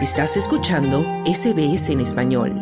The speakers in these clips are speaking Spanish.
Estás escuchando SBS en español.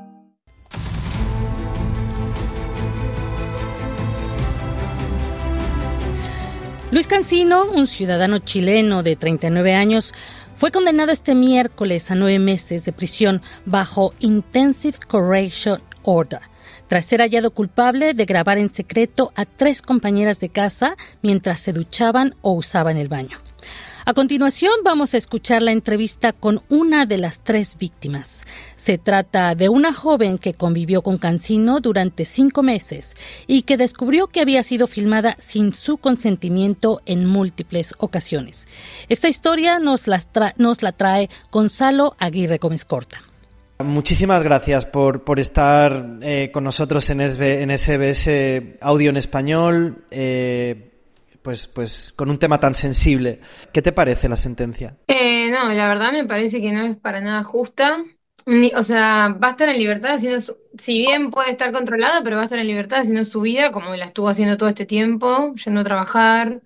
Luis Cancino, un ciudadano chileno de 39 años, fue condenado este miércoles a 9 meses de prisión bajo Intensive Correction Order, tras ser hallado culpable de grabar en secreto a 3 compañeras de casa mientras se duchaban o usaban el baño. A continuación vamos a escuchar la entrevista con una de las 3 víctimas. Se trata de una joven que convivió con Cancino durante 5 meses y que descubrió que había sido filmada sin su consentimiento en múltiples ocasiones. Esta historia nos la trae Gonzalo Aguirre Gómez Corta. Muchísimas gracias por estar con nosotros en SBS Audio en Español. Pues con un tema tan sensible. ¿Qué te parece la sentencia? No, la verdad me parece que no es para nada justa. O sea, va a estar en libertad haciendo si bien puede estar controlado, pero va a estar en libertad haciendo su vida como la estuvo haciendo todo este tiempo, yendo a trabajar,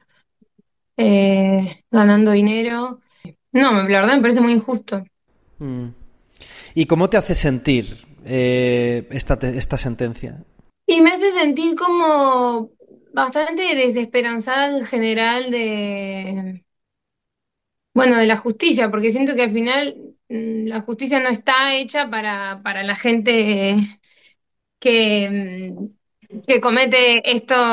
ganando dinero. No, la verdad me parece muy injusto. ¿Y cómo te hace sentir esta sentencia? Y me hace sentir como bastante desesperanzada en general de la justicia, porque siento que al final la justicia no está hecha para la gente que, que comete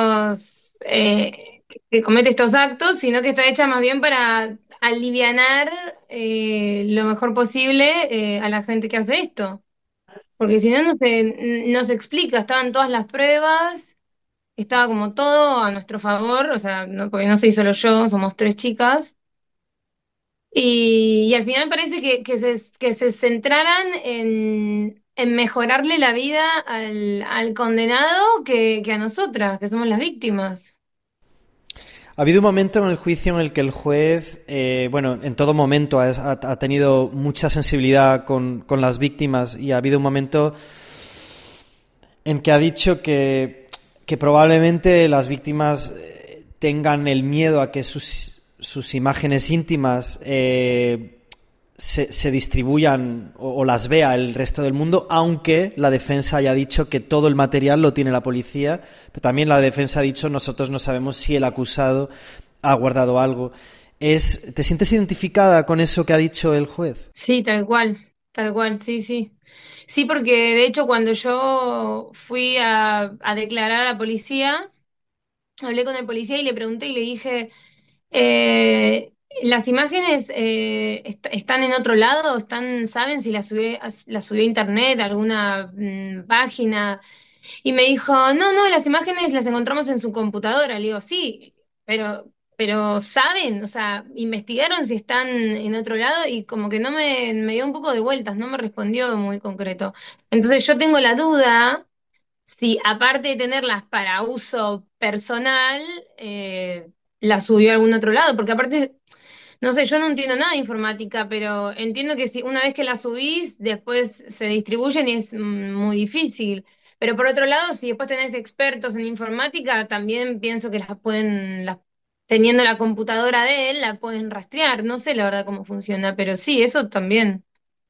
estos actos, sino que está hecha más bien para alivianar lo mejor posible a la gente que hace esto. Porque si no, no se explica, estaban todas las pruebas, estaba como todo a nuestro favor, o sea, no, porque no soy solo yo, somos 3 chicas. Y al final parece que se centraran en mejorarle la vida al condenado que a nosotras, que somos las víctimas. Ha habido un momento en el juicio en el que el juez, en todo momento ha tenido mucha sensibilidad con las víctimas, y ha habido un momento en que ha dicho que probablemente las víctimas tengan el miedo a que sus imágenes íntimas se distribuyan o las vea el resto del mundo, aunque la defensa haya dicho que todo el material lo tiene la policía, pero también la defensa ha dicho nosotros no sabemos si el acusado ha guardado algo. ¿Te sientes identificada con eso que ha dicho el juez? Sí, tal cual, sí, sí. Sí, porque de hecho cuando yo fui a declarar a la policía, hablé con el policía y le pregunté y le dije... las imágenes están en otro lado, ¿saben si las subió a internet, alguna página? Y me dijo, no, las imágenes las encontramos en su computadora. Le digo, sí, pero ¿saben? O sea, investigaron si están en otro lado y como que no me dio un poco de vueltas, no me respondió muy concreto. Entonces yo tengo la duda si aparte de tenerlas para uso personal, las subió a algún otro lado, porque aparte, no sé, yo no entiendo nada de informática, pero entiendo que si una vez que las subís, después se distribuyen y es muy difícil. Pero por otro lado, si después tenés expertos en informática, también pienso que teniendo la computadora de él, la pueden rastrear. No sé la verdad cómo funciona, pero sí, eso también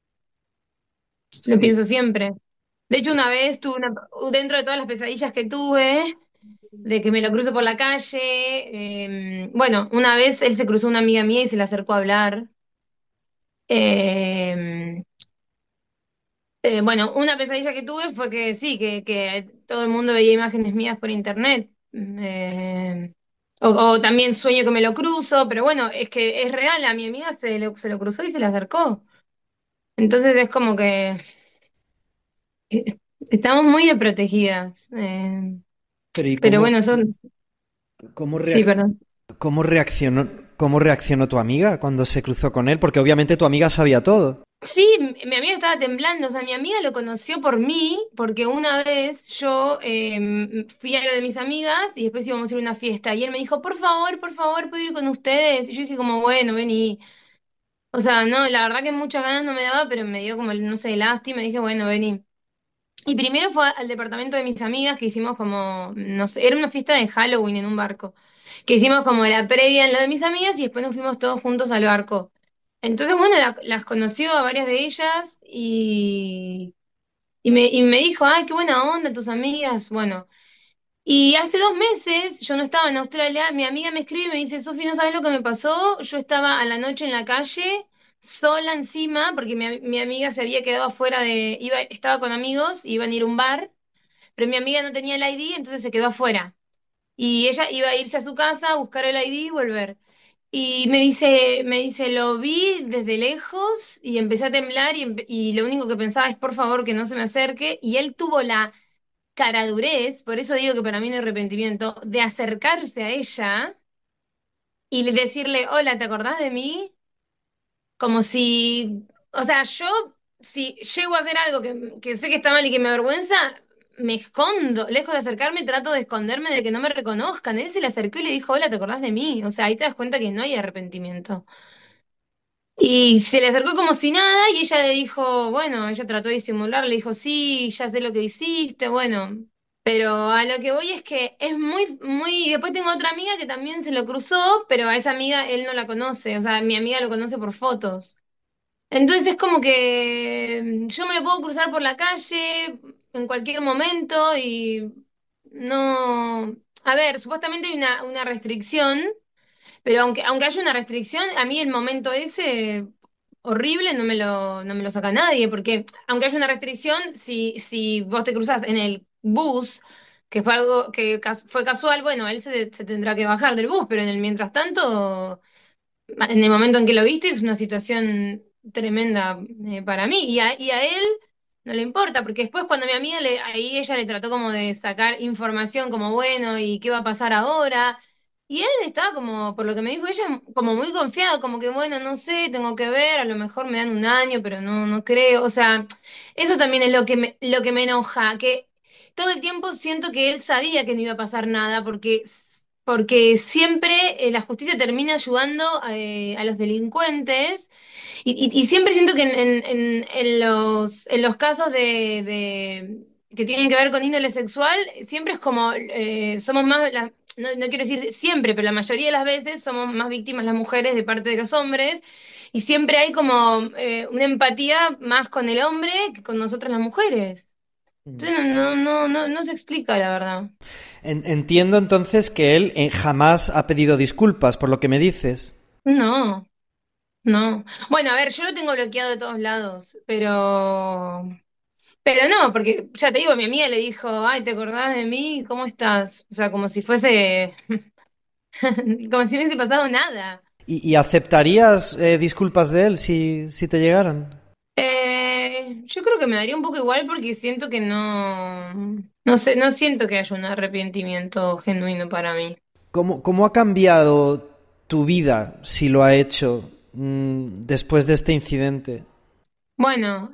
lo Sí. pienso siempre. De hecho, una vez dentro de todas las pesadillas que tuve, de que me lo cruzo por la calle, una vez él se cruzó una amiga mía y se le acercó a hablar. Eh, una pesadilla que tuve fue que sí, que todo el mundo veía imágenes mías por internet. O también sueño que me lo cruzo, pero bueno, es que es real, a mi amiga se lo cruzó y se le acercó. Entonces es como que estamos muy desprotegidas. Pero ¿y Pero bueno, cómo sí, perdón. cómo reaccionó tu amiga cuando se cruzó con él? Porque obviamente tu amiga sabía todo. Sí, mi amiga estaba temblando, o sea, mi amiga lo conoció por mí, porque una vez yo fui a lo de mis amigas y después íbamos a ir a una fiesta y él me dijo, por favor, puedo ir con ustedes. Y yo dije como, bueno, vení. O sea, no, la verdad que muchas ganas no me daba, pero me dio como, no sé, lástima y dije, bueno, vení. Y primero fue al departamento de mis amigas que hicimos como, no sé, era una fiesta de Halloween en un barco, que hicimos como la previa en lo de mis amigas y después nos fuimos todos juntos al barco. entonces, bueno, las conoció a varias de ellas y me dijo, ay, qué buena onda, tus amigas. Bueno, y hace 2 meses, yo no estaba en Australia, mi amiga me escribe y me dice, Sofi, ¿no sabes lo que me pasó? Yo estaba a la noche en la calle, sola encima, porque mi amiga se había quedado afuera estaba con amigos, iban a ir a un bar, pero mi amiga no tenía el ID, entonces se quedó afuera. Y ella iba a irse a su casa a buscar el ID y volver. Y me dice, lo vi desde lejos y empecé a temblar y lo único que pensaba es, por favor, que no se me acerque. Y él tuvo la caradurez, por eso digo que para mí no hay arrepentimiento, de acercarse a ella y decirle, hola, ¿te acordás de mí? Como si, o sea, yo, si llego a hacer algo que sé que está mal y que me avergüenza, me escondo, lejos de acercarme, trato de esconderme de que no me reconozcan. Él se le acercó y le dijo, hola, ¿te acordás de mí? O sea, ahí te das cuenta que no hay arrepentimiento. Y se le acercó como si nada y ella le dijo, bueno, ella trató de disimular, le dijo, sí, ya sé lo que hiciste, bueno, pero a lo que voy es que es muy, muy, y después tengo otra amiga que también se lo cruzó, pero a esa amiga él no la conoce, o sea, mi amiga lo conoce por fotos. Entonces es como que yo me lo puedo cruzar por la calle en cualquier momento y no, a ver, supuestamente hay una restricción, pero aunque haya una restricción, a mí el momento ese horrible no me lo saca nadie, porque aunque haya una restricción, si vos te cruzas en el bus, que fue algo que fue casual, bueno, él se tendrá que bajar del bus, pero en el mientras tanto, en el momento en que lo viste, es una situación tremenda para mí, y a él no le importa, porque después cuando mi amiga, ahí ella le trató como de sacar información como, bueno, ¿y qué va a pasar ahora? Y él estaba como, por lo que me dijo ella, como muy confiado, como que, bueno, no sé, tengo que ver, a lo mejor me dan un año, pero no creo. O sea, eso también es lo que me enoja, que todo el tiempo siento que él sabía que no iba a pasar nada, porque siempre la justicia termina ayudando a los delincuentes y siempre siento que en los casos que tienen que ver con índole sexual, siempre es como somos más, no quiero decir siempre, pero la mayoría de las veces somos más víctimas las mujeres de parte de los hombres, y siempre hay como una empatía más con el hombre que con nosotras las mujeres. Mm. Entonces no se explica, la verdad. Entiendo entonces que él jamás ha pedido disculpas por lo que me dices. No, no. Bueno, a ver, yo lo tengo bloqueado de todos lados, pero no, porque ya te digo, mi amiga le dijo, ay, ¿te acordás de mí? ¿Cómo estás? O sea, como si fuese, como si no hubiese pasado nada. ¿Y aceptarías disculpas de él si te llegaran? Yo creo que me daría un poco igual porque siento que no sé, no siento que haya un arrepentimiento genuino para mí. ¿Cómo ha cambiado tu vida, si lo ha hecho, después de este incidente? Bueno,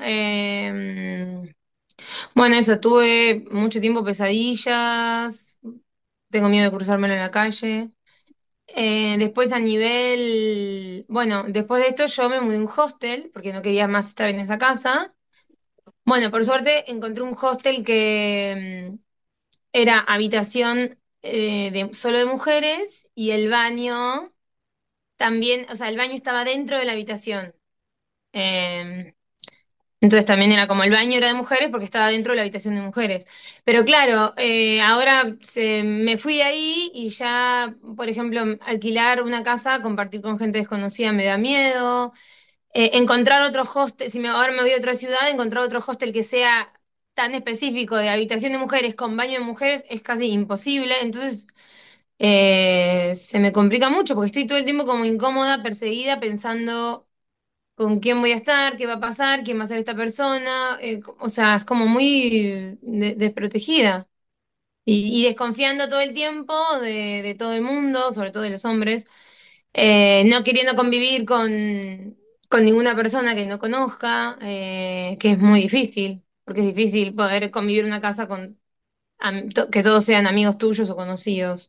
bueno, eso, tuve mucho tiempo pesadillas, tengo miedo de cruzármelo en la calle. Después a nivel, bueno, después de esto yo me mudé a un hostel porque no quería más estar en esa casa. Bueno, por suerte encontré un hostel que era habitación solo de mujeres y el baño también, o sea, el baño estaba dentro de la habitación. Eh, entonces también era como el baño era de mujeres porque estaba dentro de la habitación de mujeres. Pero claro, ahora me fui de ahí y ya, por ejemplo, alquilar una casa, compartir con gente desconocida me da miedo. Encontrar otro hostel, ahora me voy a otra ciudad, encontrar otro hostel que sea tan específico de habitación de mujeres con baño de mujeres es casi imposible. Entonces se me complica mucho porque estoy todo el tiempo como incómoda, perseguida, pensando con quién voy a estar, qué va a pasar, quién va a ser esta persona, o sea, es como muy desprotegida y desconfiando todo el tiempo de todo el mundo, sobre todo de los hombres, no queriendo convivir con ninguna persona que no conozca, que es muy difícil, porque es difícil poder convivir en una casa que todos sean amigos tuyos o conocidos.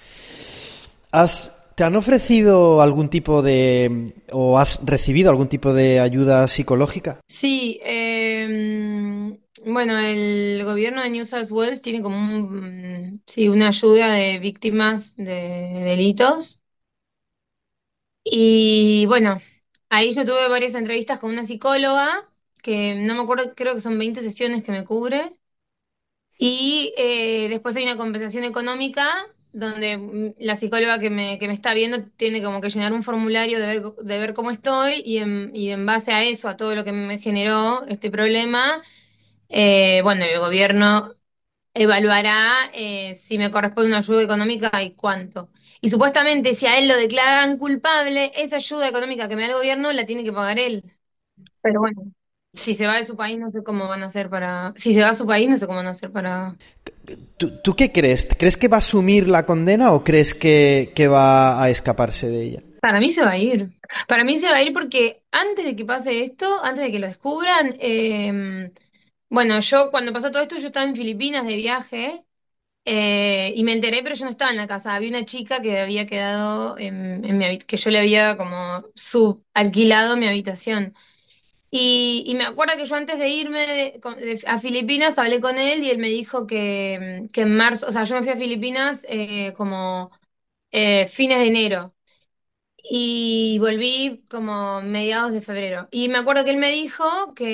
¿Te han ofrecido algún tipo o has recibido algún tipo de ayuda psicológica? Sí, bueno, el gobierno de New South Wales tiene como sí, una ayuda de víctimas de delitos. Y bueno, ahí yo tuve varias entrevistas con una psicóloga, que no me acuerdo, creo que son 20 sesiones que me cubre. Y después hay una compensación económica donde la psicóloga que me está viendo tiene como que llenar un formulario de ver cómo estoy y en base a eso, a todo lo que me generó este problema, bueno, el gobierno evaluará si me corresponde una ayuda económica y cuánto. Y supuestamente si a él lo declaran culpable, esa ayuda económica que me da el gobierno la tiene que pagar él. Pero bueno, si se va de su país no sé cómo van a hacer para... Si se va a su país no sé cómo van a hacer para... ¿Tú qué crees? ¿Crees que va a asumir la condena o crees que va a escaparse de ella? Para mí se va a ir. Para mí se va a ir porque antes de que pase esto, antes de que lo descubran, bueno, yo cuando pasó todo esto, yo estaba en Filipinas de viaje y me enteré, pero yo no estaba en la casa. Había una chica que había quedado en mi que yo le había como subalquilado mi habitación. Y me acuerdo que yo antes de irme a Filipinas hablé con él y él me dijo que en marzo, o sea, yo me fui a Filipinas como fines de enero y volví como mediados de febrero. Y me acuerdo que él me dijo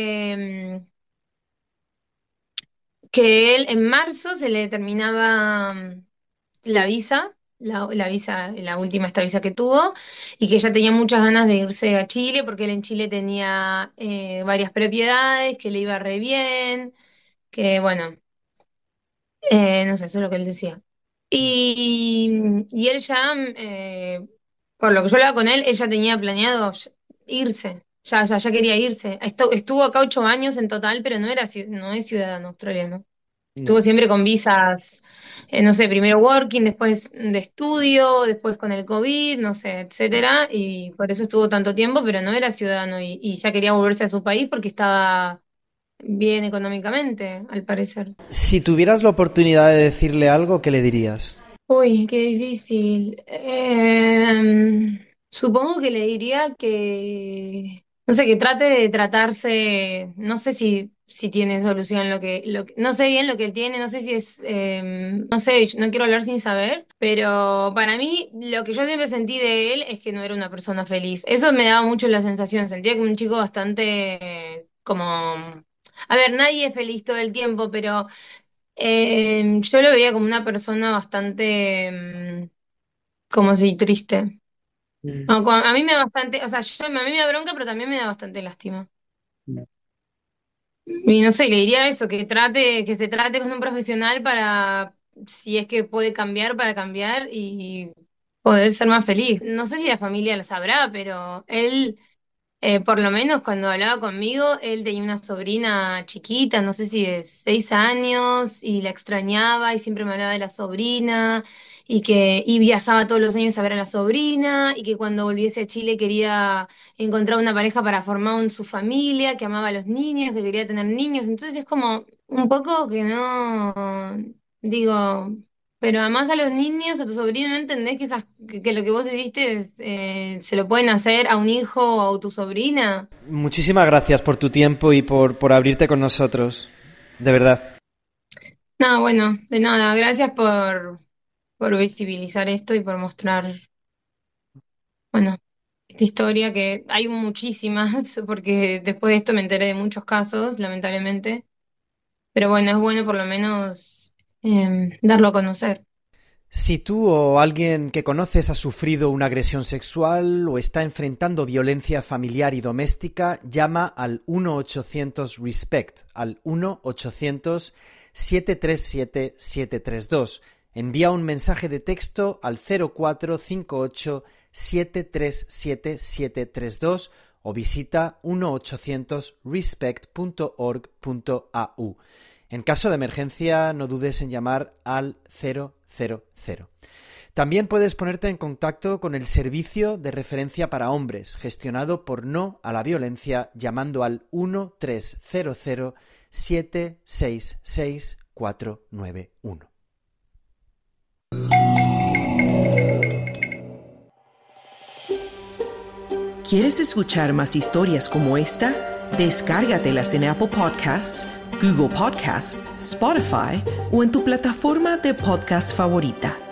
que él en marzo se le terminaba la visa, la visa, la última esta visa que tuvo, y que ella tenía muchas ganas de irse a Chile porque él en Chile tenía varias propiedades, que le iba re bien, que bueno, no sé, eso es lo que él decía. Y él ya, por lo que yo hablaba con él, ella tenía planeado irse, ya quería irse. Estuvo acá 8 años en total, pero no es ciudadano australiano. Estuvo No. siempre con visas, no sé, primero working, después de estudio, después con el COVID, no sé, etcétera, y por eso estuvo tanto tiempo, pero no era ciudadano y ya quería volverse a su país porque estaba bien económicamente, al parecer. Si tuvieras la oportunidad de decirle algo, ¿qué le dirías? Uy, qué difícil. Supongo que le diría que, no sé, que trate de tratarse, no sé si tiene solución no sé bien lo que él tiene, no sé si es, no sé, no quiero hablar sin saber, pero para mí lo que yo siempre sentí de él es que no era una persona feliz. Eso me daba mucho la sensación, sentía como un chico bastante como, a ver, nadie es feliz todo el tiempo, pero yo lo veía como una persona bastante, como si triste. Mm. No, a mí me da bastante, o sea, a mí me da bronca, pero también me da bastante lástima. Y no sé, le diría eso, que se trate con un profesional para, si es que puede cambiar, para cambiar y poder ser más feliz. No sé si la familia lo sabrá, pero él por lo menos cuando hablaba conmigo, él tenía una sobrina chiquita, no sé si de 6 años, y la extrañaba y siempre me hablaba de la sobrina, y viajaba todos los años a ver a la sobrina, y que cuando volviese a Chile quería encontrar una pareja para formar su familia, que amaba a los niños, que quería tener niños. Entonces es como un poco que no, digo. Pero además a los niños, a tu sobrino, ¿no entendés que lo que vos hiciste se lo pueden hacer a un hijo o a tu sobrina? Muchísimas gracias por tu tiempo y por abrirte con nosotros. De verdad. No, bueno, de nada. Gracias por visibilizar esto y por mostrar, bueno, esta historia que hay muchísimas, porque después de esto me enteré de muchos casos, lamentablemente. Pero bueno, es bueno por lo menos darlo a conocer. Si tú o alguien que conoces ha sufrido una agresión sexual o está enfrentando violencia familiar y doméstica, llama al 1-800-RESPECT, al 1-800-737-732. Envía un mensaje de texto al 0458-737-732 o visita 1-800-RESPECT.org.au. En caso de emergencia, no dudes en llamar al 000. También puedes ponerte en contacto con el Servicio de Referencia para Hombres, gestionado por No a la Violencia, llamando al 1-300-766-491. ¿Quieres escuchar más historias como esta? Descárgatelas en Apple Podcasts, Google Podcasts, Spotify o en tu plataforma de podcast favorita.